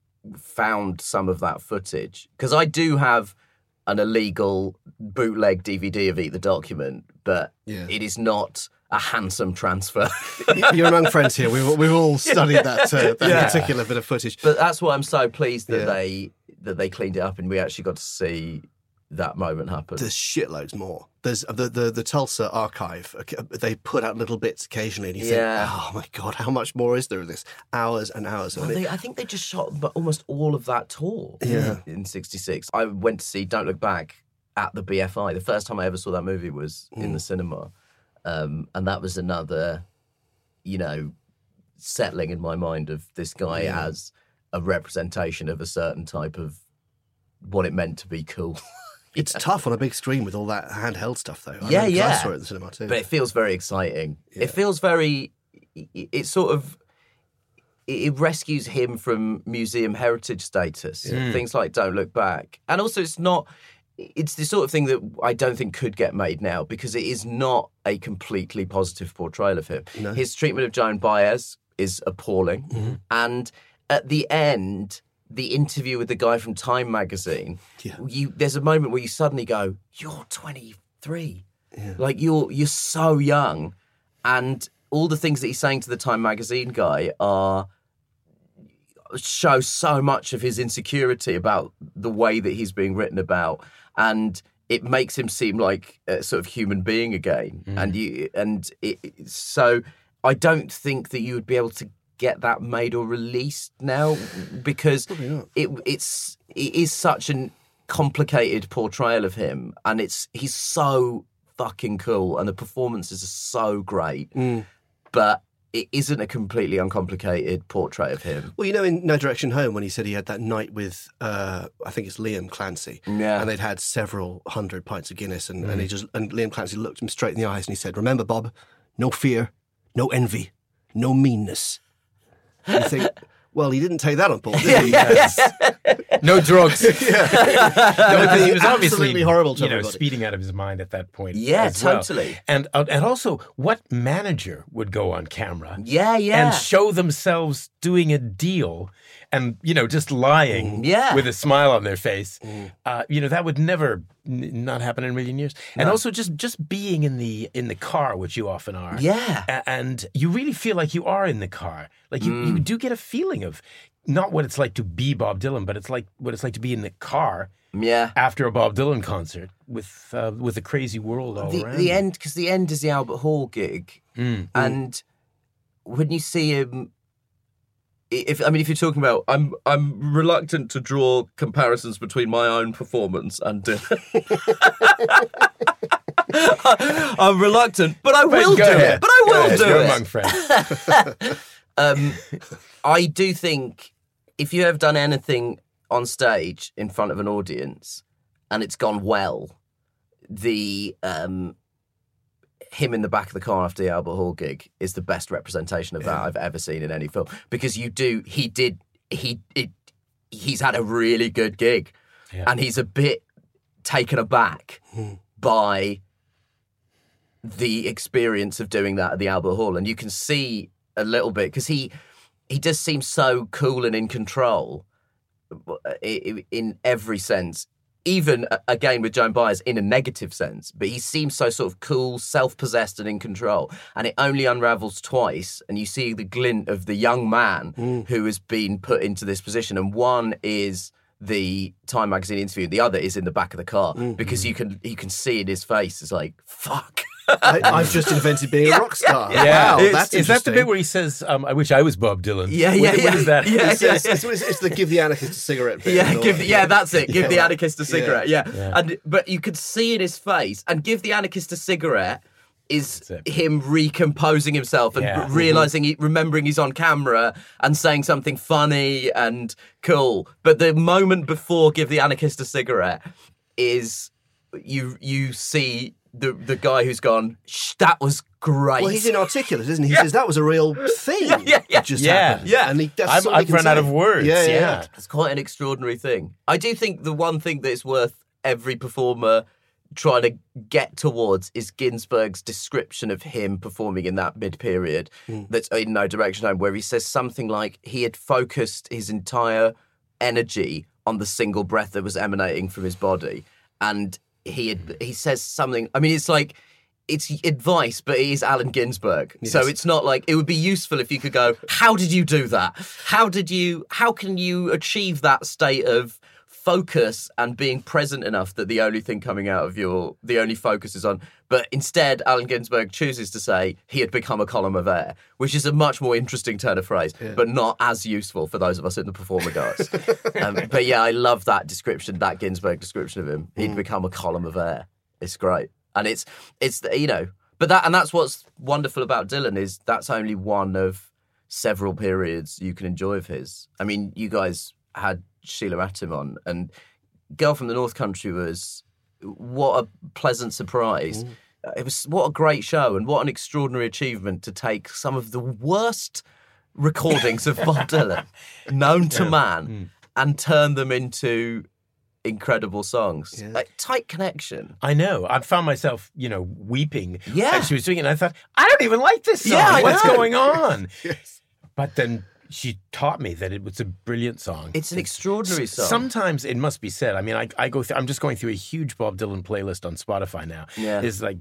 found some of that footage, because I do have an illegal bootleg D V D of Eat the Document, but Yeah. it is not a handsome transfer. You're among friends here. We've, we've all studied that uh, that Yeah. particular bit of footage. But that's why I'm so pleased that Yeah. they that they cleaned it up and we actually got to see that moment happen. There's shitloads more. There's the, the the Tulsa archive. They put out little bits occasionally, and you Yeah. think, "Oh my god, how much more is there of this?" Hours and hours. Well, And it- they, I think they just shot b- almost all of that tour Yeah. in sixty-six. I went to see Don't Look Back at the B F I. The first time I ever saw that movie was in the cinema. Um, and that was another, you know, settling in my mind of this guy Yeah. as a representation of a certain type of what it meant to be cool. It's tough on a big screen with all that handheld stuff, though. I Yeah, know, 'cause yeah. I saw it at the cinema too. But it feels very exciting. Yeah. It feels very. It, it sort of. It, it rescues him from museum heritage status. Things like Don't Look Back, and also it's not. It's the sort of thing that I don't think could get made now because it is not a completely positive portrayal of him. No. His treatment of Joan Baez is appalling, and at the end. The interview with the guy from Time magazine, Yeah. you there's a moment where you suddenly go, "You're twenty-three, like you're you're so young," and all the things that he's saying to the Time magazine guy are show so much of his insecurity about the way that he's being written about, and it makes him seem like a sort of human being again. And you and it, it- so I don't think that you would be able to get that made or released now because it it's it is such an complicated portrayal of him, and it's he's so fucking cool, and the performances are so great, but it isn't a completely uncomplicated portrait of him. Well, you know, in No Direction Home, when he said he had that night with, uh, I think it's Liam Clancy, Yeah. and they'd had several hundred pints of Guinness, and, and he just and Liam Clancy looked him straight in the eyes and he said, "Remember, Bob, no fear, no envy, no meanness." And you think, well, he didn't take that on board, did he? No drugs. No, because he was obviously Absolutely horrible to you know, everybody. speeding out of his mind at that point. Yeah, as well. totally. And uh, and also, what manager would go on camera Yeah, yeah. and show themselves doing a deal and, you know, just lying Yeah. with a smile on their face? Uh, you know, that would never n- not happen in a million years. And also, just just being in the in the car, which you often are. Yeah. A- and you really feel like you are in the car. Like you, you do get a feeling of not what it's like to be Bob Dylan, but it's like what it's like to be in the car Yeah. after a Bob Dylan concert with uh, with a crazy world all The, around. the you. end, because the end is the Albert Hall gig, and when you see him, if I mean, if you're talking about, I'm I'm reluctant to draw comparisons between my own performance and Dylan. I'm reluctant, but I will go do ahead. it. But I will Go ahead. do You're it. among friends. Um, I do think if you've ever done anything on stage in front of an audience and it's gone well, the um, him in the back of the car after the Albert Hall gig is the best representation of that yeah. I've ever seen in any film. Because you do, he did, he it, he's had a really good gig, yeah. and he's a bit taken aback mm. by the experience of doing that at the Albert Hall, and you can see a little bit because he he does seem so cool and in control in every sense. Even, again, with Joan Baez, in a negative sense. But he seems so sort of cool, self-possessed and in control. And it only unravels twice. And you see the glint of the young man mm. who has been put into this position. And one is the Time magazine interview. The other is in the back of the car. Mm-hmm. Because you can you can see in his face, it's like, fuck. I, I've just invented being yeah, a rock star. Yeah, yeah. Wow, Is, that's is that the bit where he says, um, I wish I was Bob Dylan? Yeah, yeah, what, yeah. What is that? Yeah, it's, yeah, it's, yeah. it's, it's, it's the give the anarchist a cigarette bit. Yeah, give the, yeah, that's it. Give yeah. the anarchist a cigarette. Yeah. Yeah. and but you could see in his face, and give the anarchist a cigarette is him recomposing himself and yeah. realizing, he, remembering he's on camera and saying something funny and cool. But the moment before give the anarchist a cigarette is you you see the the guy who's gone, Shh, that was great. Well, he's inarticulate, isn't he? He yeah. says that was a real thing. Yeah, yeah, yeah. That just yeah. happened. Yeah. And he, that's I've, all he I've can run say. out of words. Yeah, yeah, yeah. yeah. It's quite an extraordinary thing. I do think the one thing that is worth every performer trying to get towards is Ginsberg's description of him performing in that mid-period mm. that's in No Direction Home, where he says something like he had focused his entire energy on the single breath that was emanating from his body. And he had, he says something, I mean, it's like, it's advice, but it is Allen Ginsberg. Yes. So it's not like, it would be useful if you could go, how did you do that? How did you, how can you achieve that state of focus and being present enough that the only thing coming out of your, the only focus is on, but instead Allen Ginsberg chooses to say he had become a column of air, which is a much more interesting turn of phrase, yeah. but not as useful for those of us in the performer guys. um, but yeah, I love that description, that Ginsberg description of him. He'd mm. become a column of air. It's great. And it's, it's you know, but that, and that's what's wonderful about Dylan is that's only one of several periods you can enjoy of his. I mean, you guys had Sheila Atim on, and Girl from the North Country was, what a pleasant surprise. Mm. It was, what a great show, and what an extraordinary achievement to take some of the worst recordings of Bob Dylan known to yeah. man mm. and turn them into incredible songs. Yeah. Like, tight connection. I know. I found myself, you know, weeping yeah. as she was doing it, and I thought, I don't even like this song. Yeah, What's know. going on? yes. But then she taught me that it was a brilliant song. It's an extraordinary song. Sometimes it must be said. I mean, I, I go. Through, I'm just going through a huge Bob Dylan playlist on Spotify now. Yeah. There's like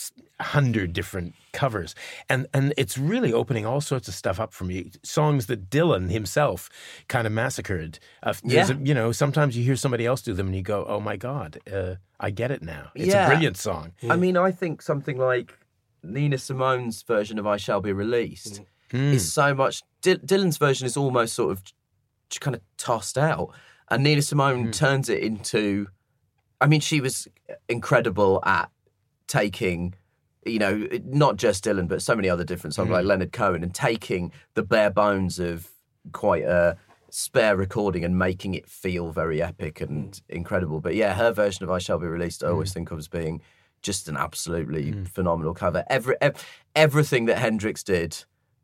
a hundred different covers, and and it's really opening all sorts of stuff up for me. Songs that Dylan himself kind of massacred. Uh, yeah. A, you know, sometimes you hear somebody else do them, and you go, "Oh my God, uh, I get it now." It's yeah. a brilliant song. I mean, I think something like Nina Simone's version of "I Shall Be Released." Mm. Mm. is so much. D- Dylan's version is almost sort of kind of tossed out, and Nina Simone mm. turns it into. I mean, she was incredible at taking, you know, not just Dylan, but so many other different songs mm. like Leonard Cohen, and taking the bare bones of quite a spare recording and making it feel very epic and mm. incredible. But yeah, her version of "I Shall Be Released" I always mm. think of as being just an absolutely mm. phenomenal cover. Every ev- everything that Hendrix did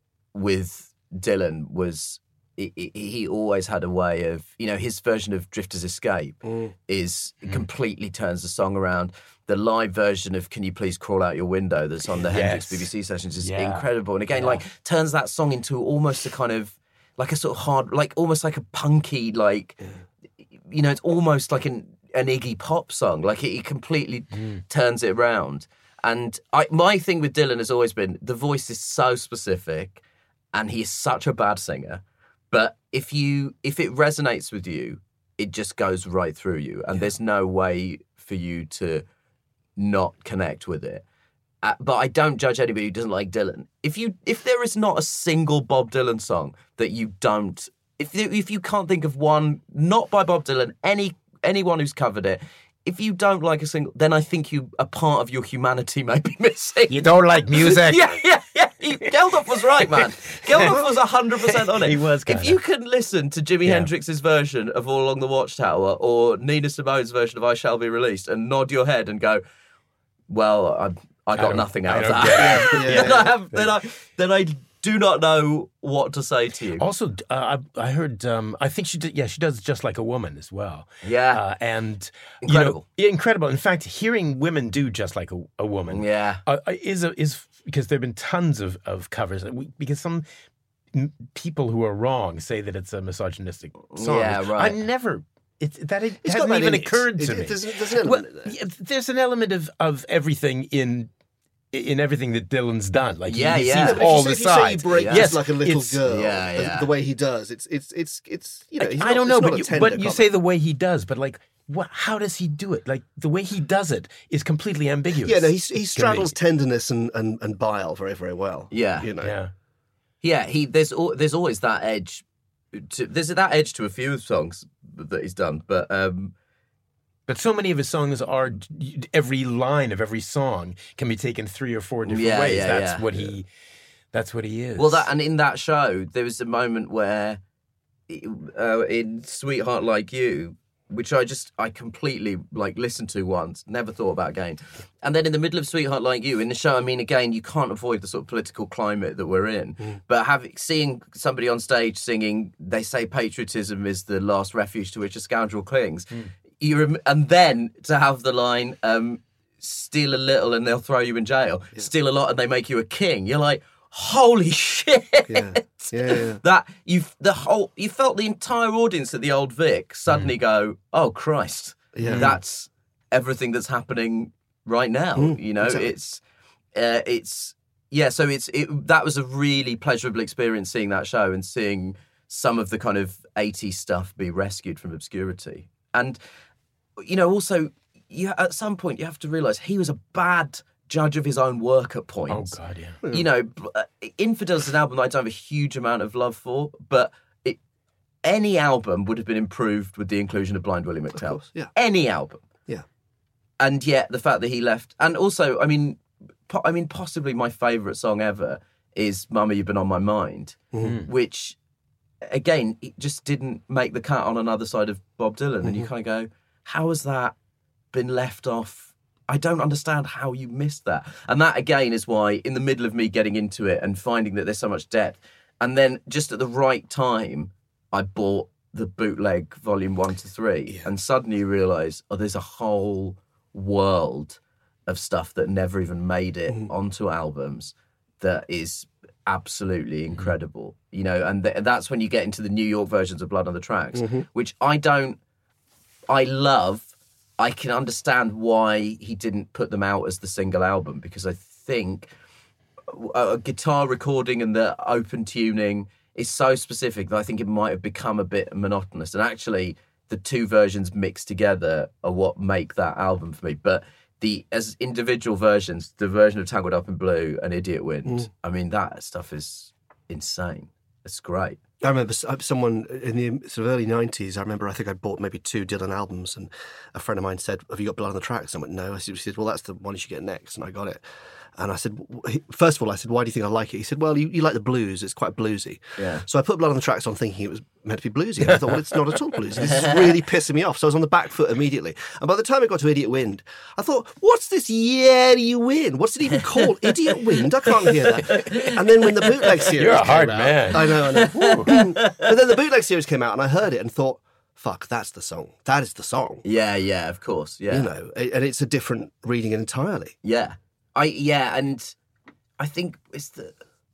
with Dylan was, he, he always had a way of, you know, his version of Drifter's Escape mm. is mm. completely turns the song around. The live version of Can You Please Crawl Out Your Window that's on the yes. Hendrix B B C sessions is yeah. incredible. And again, yeah. like, turns that song into almost a kind of, like a sort of hard, like almost like a punky, like, yeah. you know, it's almost like an, an Iggy Pop song. Like, it, it completely mm. turns it around. And I, my thing with Dylan has always been, the voice is so specific, and he is such a bad singer, but if you if it resonates with you, it just goes right through you, and yeah. there's no way for you to not connect with it. Uh, but I don't judge anybody who doesn't like Dylan. If you if there is not a single Bob Dylan song that you don't, if if you can't think of one not by Bob Dylan, any anyone who's covered it, if you don't like a single, then I think you a part of your humanity may be missing. You don't like music. yeah, yeah, yeah. Geldof was right, man. Geldof was one hundred percent on it. He was If kinda. you can listen to Jimi Yeah. Hendrix's version of All Along the Watchtower or Nina Simone's version of I Shall Be Released and nod your head and go, well, I, I got don't- nothing I out of don't that. get it. Yeah, then, I have, then, I, then I do not know what to say to you. Also, uh, I, I heard. Um, I think she did. Yeah, she does Just Like a Woman as well. Yeah. uh, and Incredible. You know, yeah, incredible. In fact, hearing women do Just Like a, a Woman, Yeah. uh, is a, is because there've been tons of of covers. We, because some m- people who are wrong say that it's a misogynistic song. Yeah, right. I never. It, that it It's hasn't got that even in it. occurred to It- me. it- there's- there's an Well, element there. yeah, there's an element of, of everything in in everything that Dylan's done. Like he- Yeah, he, yeah. sees But all if the you say, if you say sides. he breaks Yes, like a little it's- girl, Yeah, the- yeah. the way he does, it's it's it's it's you know. He's I not, don't know, it's not but a you, tender but you comic. say the way he does, but like, what? How does he do it? Like the way he does it is completely ambiguous. Yeah, no, he he to me. straddles tenderness and, and, and bile very very well. Yeah. you know. Yeah, Yeah, he there's al- there's always that edge. To, there's that edge to a few songs that he's done, but um, but so many of his songs are every line of every song can be taken three or four different Yeah, ways. yeah, that's yeah. what he. That's what he is. well, that and in that show there was a moment where, uh, in Sweetheart Like You, which I just I completely like listened to once, never thought about again, and then in the middle of Sweetheart Like You in the show, I mean, again, you can't avoid the sort of political climate that we're in, but having seeing somebody on stage singing, they say patriotism is the last refuge to which a scoundrel clings, you rem- and then to have the line, um, steal a little and they'll throw you in jail, steal a lot and they make you a king. You're like, holy shit! Yeah. Yeah, yeah. That you the whole you felt the entire audience at the Old Vic suddenly go, oh Christ, Yeah. that's everything that's happening right now. Mm, you know, exactly. it's uh, it's yeah. So it's it that was a really pleasurable experience seeing that show and seeing some of the kind of eighties stuff be rescued from obscurity. And you know, also you at some point you have to realise he was a bad judge of his own work at oh points. god, yeah. You know, uh, Infidels is an album that I don't have a huge amount of love for, but it, any album would have been improved with the inclusion of Blind Willie McTell. course, yeah. Any album. Yeah. And yet the fact that he left, and also, I mean, po- I mean, possibly my favourite song ever is "Mama, You've Been on My Mind," which, again, it just didn't make the cut on another side of Bob Dylan, and you kind of go, how has that been left off? I don't understand how you missed that. And that, again, is why in the middle of me getting into it and finding that there's so much depth, and then just at the right time, I bought the bootleg volume one to three, and suddenly you realise, oh, there's a whole world of stuff that never even made it onto albums that is absolutely incredible. You know, and th- that's when you get into the New York versions of Blood on the Tracks, which I don't, I love. I can understand why he didn't put them out as the single album, because I think a, a guitar recording and the open tuning is so specific that I think it might have become a bit monotonous. And actually, the two versions mixed together are what make that album for me. But the as individual versions, the version of Tangled Up in Blue and Idiot Wind, I mean, that stuff is insane. It's great. I remember s- someone in the sort of early nineties, I remember I think I bought maybe two Dylan albums, and a friend of mine said, have you got Blood on the Tracks? And I went, no. I said, he said, well, that's the one you should get next. And I got it. And I said, w- first of all, I said, why do you think I like it? He said, well, you, you like the blues. It's quite bluesy. Yeah. So I put Blood on the Tracks on thinking it was meant to be bluesy. And I thought, well, it's not at all bluesy. This is really pissing me off. So I was on the back foot immediately. And by the time I got to Idiot Wind, I thought, what's this Yeri Wind? What's it even called? Idiot Wind? I can't hear that. And then when the bootleg series You're a came hard out- man. I know, I know. But then the bootleg series came out and I heard it and thought, fuck, that's the song. That is the song. Yeah, yeah, of course. Yeah. You know, and it's a different reading entirely. Yeah, I yeah, and I think it's the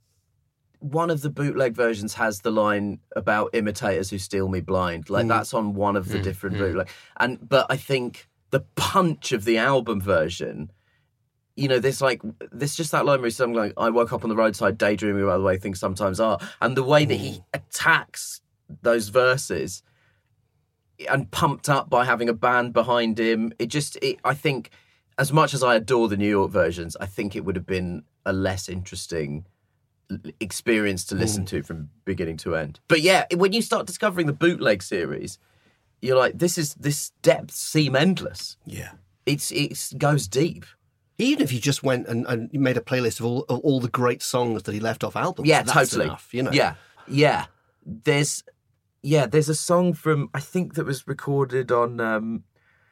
one of the bootleg versions has the line about imitators who steal me blind. Like that's on one of the different bootleg, and but I think the punch of the album version, you know, there's like there's just that line where he's something like, "I woke up on the roadside daydreaming about the way things sometimes are," and the way that he attacks those verses. And pumped up by having a band behind him. It just, it, I think, as much as I adore the New York versions, I think it would have been a less interesting l- experience to listen to from beginning to end. But yeah, when you start discovering the bootleg series, you're like, this is this depths seem endless. Yeah. It's it goes deep. Even if you just went and, and made a playlist of all of all the great songs that he left off albums, Yeah, that's totally. enough, you know. Yeah, yeah. There's, yeah, there's a song from I think that was recorded on. Um,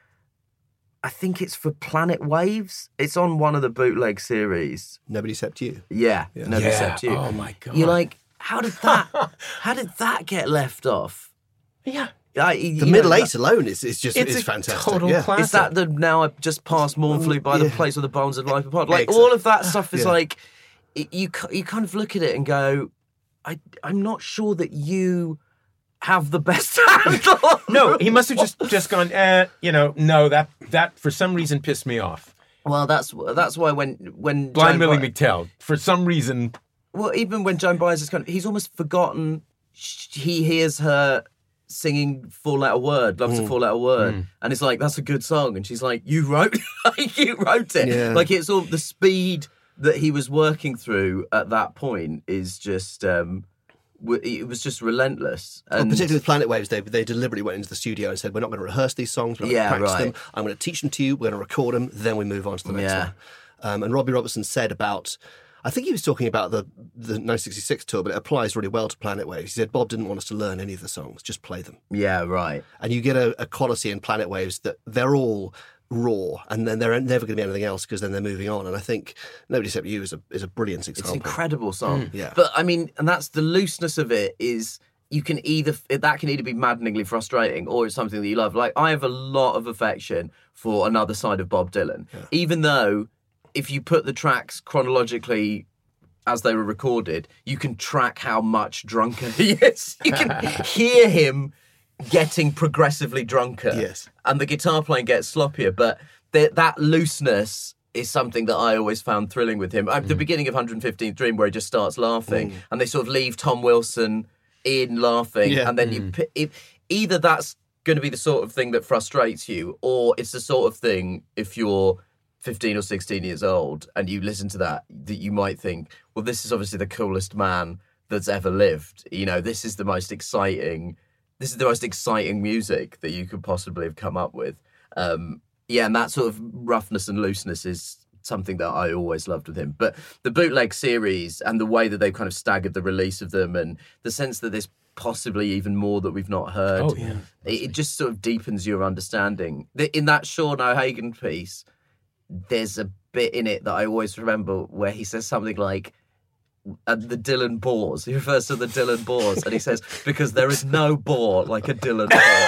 I think it's for Planet Waves. It's on one of the bootleg series. Nobody Except You. Yeah, Yeah. Nobody Yeah. Except You. Oh, my God. You're like, how did that? how did that get left off? Yeah. I, The you middle know, eight alone is, is just It's is a fantastic. total yeah. classic. Is that the now I've just passed mournfully by the Yeah. place where the bones of life apart? Like Exactly. all of that stuff is Yeah. like it, you. ki- You kind of look at it and go, I. I'm not sure that you have the best handle. No, he must have just just gone. Eh, you know, no, that that for some reason pissed me off. Well, that's that's why when when Blind Joan Millie By- McTell, for some reason. well, even when Joan Baez is kind of, he's almost forgotten. sh- He hears her singing four letter word, loves Mm. a four letter word, and it's like that's a good song, and she's like, you wrote, you wrote it. Yeah. Like it's all the speed that he was working through at that point is just. Um, w- it was just relentless. Well, And particularly with Planet Waves, they, they deliberately went into the studio and said, we're not going to rehearse these songs, we're not Yeah, going to practice right. them, I'm going to teach them to you, we're going to record them, then we move on to the next Yeah. one. Um, and Robbie Robertson said about, I think he was talking about the, the nineteen sixty-six tour, but it applies really well to Planet Waves. He said, Bob didn't want us to learn any of the songs, just play them. yeah, right. And you get a, a quality in Planet Waves that they're all raw, and then they're never going to be anything else because then they're moving on. And I think Nobody Except You is a, is a brilliant It's example. an incredible song. yeah. But I mean, and that's the looseness of it is you can either, that can either be maddeningly frustrating or it's something that you love. Like I have a lot of affection for Another Side of Bob Dylan, even though if you put the tracks chronologically as they were recorded, you can track how much drunker he is. You can hear him getting progressively drunker. Yes. And the guitar playing gets sloppier, but the, that looseness is something that I always found thrilling with him. At the beginning of one hundred fifteenth Dream, where he just starts laughing, and they sort of leave Tom Wilson in laughing, Yeah. and then you pi- if, either that's going to be the sort of thing that frustrates you, or it's the sort of thing if you're fifteen or sixteen years old and you listen to that, that you might think, well, this is obviously the coolest man that's ever lived. You know, this is the most exciting. This is the most exciting music that you could possibly have come up with. Um, yeah, and that sort of roughness and looseness is something that I always loved with him. But the bootleg series and the way that they've kind of staggered the release of them and the sense that there's possibly even more that we've not heard, Oh, yeah. it, it just sort of deepens your understanding. The- In that Sean O'Hagan piece, there's a bit in it that I always remember where he says something like, uh, the Dylan bores. He refers to the Dylan bores, and he says, because there is no bore like a Dylan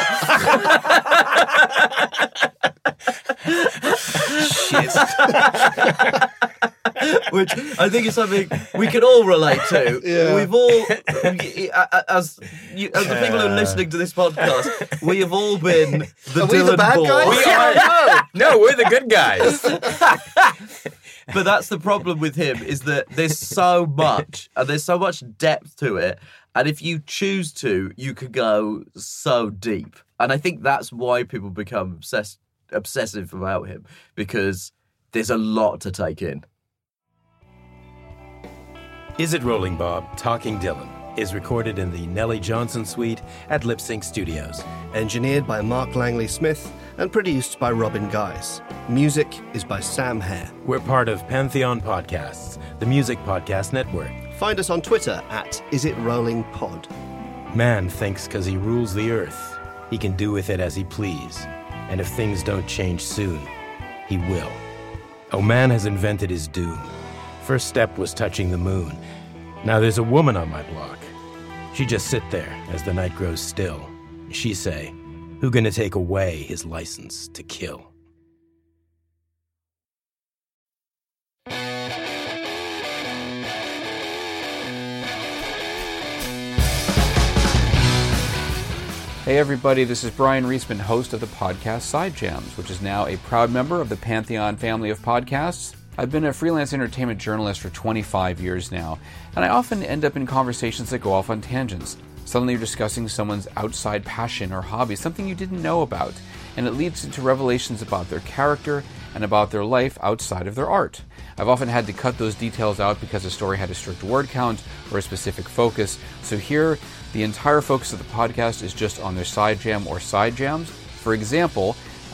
bore. Which I think is something we can all relate to. Yeah. We've all, as you, as the people who are listening to this podcast, we have all been the Are we Dylan the bad bore. guys? We are, no, no, we're the good guys. But that's the problem with him is that there's so much and there's so much depth to it. And if you choose to, you could go so deep. And I think that's why people become obsessed, obsessive about him, because there's a lot to take in. Is It Rolling Bob? Talking Dylan is recorded in the Nellie Johnson Suite at Lip Sync Studios. Engineered by Mark Langley Smith and produced by Robin Guys. Music is by Sam Hare. We're part of Pantheon Podcasts, the music podcast network. Find us on Twitter at IsItRollingPod. Man thinks because he rules the earth, he can do with it as he please. And if things don't change soon, he will. Oh, man has invented his doom. First step was touching the moon. Now there's a woman on my block. She just sit there as the night grows still. She say, who gonna take away his license to kill? Hey everybody, this is Brian Reisman, host of the podcast Side Jams, which is now a proud member of the Pantheon family of podcasts. I've been a freelance entertainment journalist for twenty-five years now, and I often end up in conversations that go off on tangents. Suddenly you're discussing someone's outside passion or hobby, something you didn't know about, and it leads into revelations about their character and about their life outside of their art. I've often had to cut those details out because a story had a strict word count or a specific focus, so here the entire focus of the podcast is just on their side jam or side jams. For example,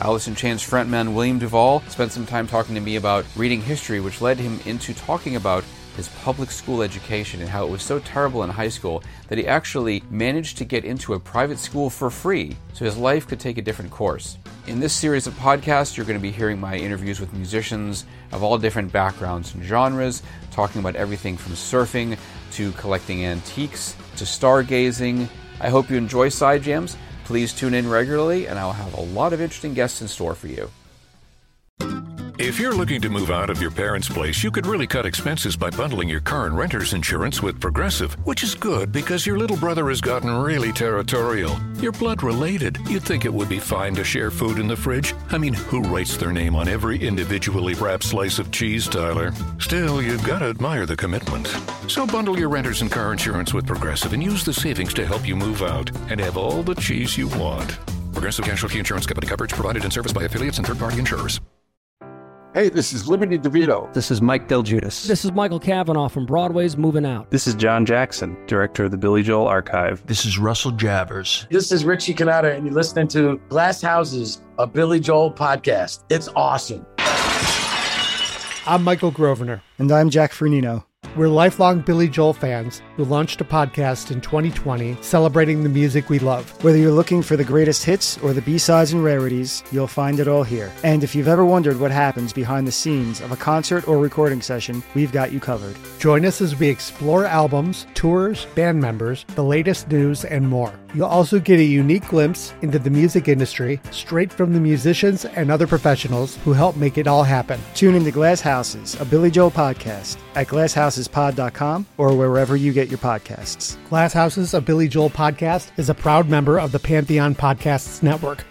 Alice in Chains frontman William Duvall spent some time talking to me about reading history, which led him into talking about his public school education and how it was so terrible in high school that he actually managed to get into a private school for free so his life could take a different course. In this series of podcasts, you're going to be hearing my interviews with musicians of all different backgrounds and genres, talking about everything from surfing to collecting antiques to stargazing. I hope you enjoy Side Jams. Please tune in regularly, and I'll have a lot of interesting guests in store for you. If you're looking to move out of your parents' place, you could really cut expenses by bundling your car and renter's insurance with Progressive, which is good because your little brother has gotten really territorial. You're blood related. You'd think it would be fine to share food in the fridge. I mean, who writes their name on every individually wrapped slice of cheese, Tyler? Still, you've got to admire the commitment. So bundle your renter's and car insurance with Progressive and use the savings to help you move out and have all the cheese you want. Progressive Casualty Insurance Company. Coverage provided and serviced by affiliates and third-party insurers. Hey, this is Liberty DeVito. This is Mike Del Giudice. This is Michael Cavanaugh from Broadway's Moving Out. This is John Jackson, director of the Billy Joel Archive. This is Russell Javers. This is Richie Cannata, and you're listening to Glass Houses, a Billy Joel podcast. It's awesome. I'm Michael Grosvenor. And I'm Jack Fernino. We're lifelong Billy Joel fans who launched a podcast in twenty twenty celebrating the music we love. Whether you're looking for the greatest hits or the B-sides and rarities, you'll find it all here. And if you've ever wondered what happens behind the scenes of a concert or recording session, we've got you covered. Join us as we explore albums, tours, band members, the latest news, and more. You'll also get a unique glimpse into the music industry straight from the musicians and other professionals who help make it all happen. Tune into Glass Houses, a Billy Joel podcast at glass houses pod dot com or wherever you get your podcasts. Glass Houses, a Billy Joel podcast is a proud member of the Pantheon Podcasts Network.